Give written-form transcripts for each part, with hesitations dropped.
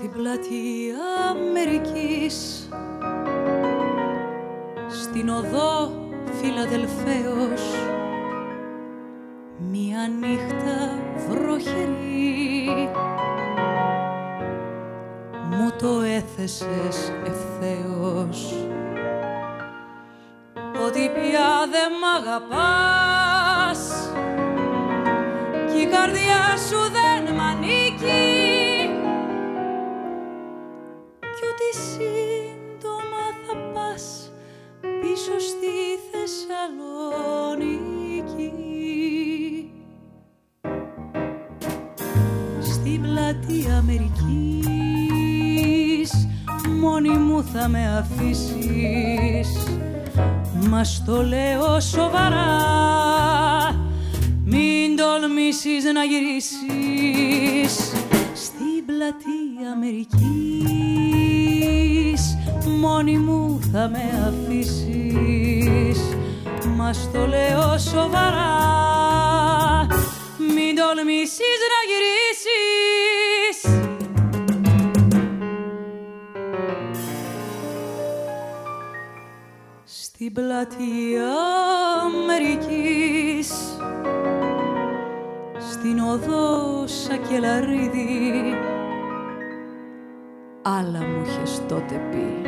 Στην πλατεία Αμερικής, στην οδό Φιλαδελφαίος, μια νύχτα βροχερή μου το έθεσες ευθέως, ότι πια δεν μ' αγαπάς κι η καρδιά σου δεν μ' ανήκει κι ότι σύντομα θα πας πίσω στη Θεσσαλονίκη. Στην πλατεία Αμερικής μόνη μου θα με αφήσεις, μα στο λέω σοβαρά, μην τολμήσεις να γυρίσεις. Στην πλατεία Αμερικής μόνη μου θα με αφήσεις, μα στο λέω σοβαρά, μην τολμήσεις να γυρίσεις. Στην πλατεία Αμερικής, στην οδό Σακελαρίδη, άλλα μου είχες τότε πει.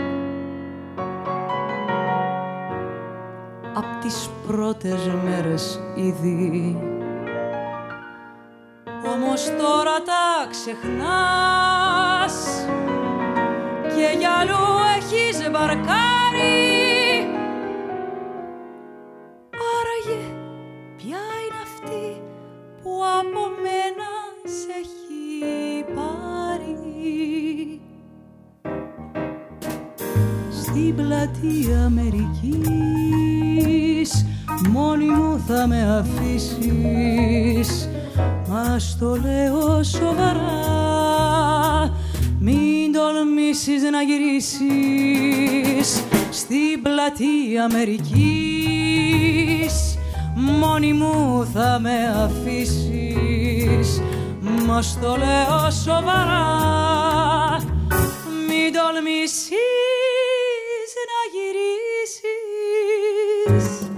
Απ' τις πρώτες μέρες ήδη, όμως τώρα τα ξεχνάς και για αλλού έχεις μπαρκάρει. Άραγε ποια είναι αυτή που από μένα σε έχει πάρει. Στην πλατεία Αμερικής μόνη μου θα με αφήσεις, μα στο λέω σοβαρά, μην τολμήσεις να γυρίσεις. Στην πλατεία Αμερικής μόνη μου θα με αφήσεις, μα στο λέω σοβαρά, μην τολμήσεις να γυρίσεις.